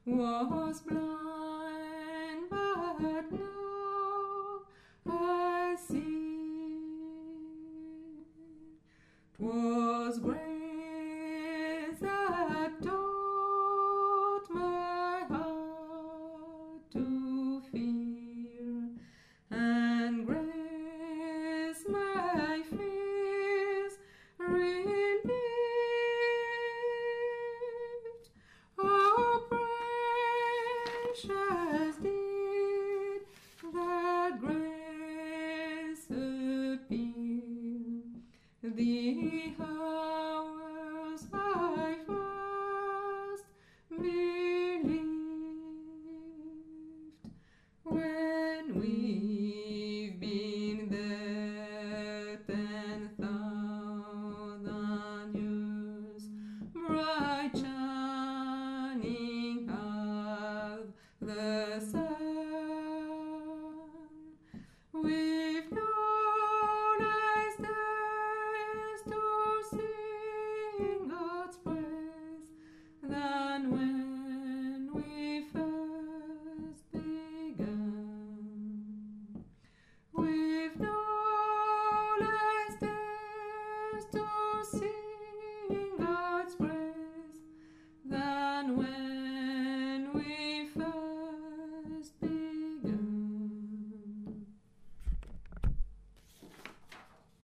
Was blind, but now I see. 'Twas grace that taught my heart to fear, and grace my fears relieved. Oh, precious did that grace appear, the hours I first believed. When we've been there 10,000 years, bright shining of the sun, we've no less days to sing God's praise than when we first began. We've no less days to sing God's praise than when we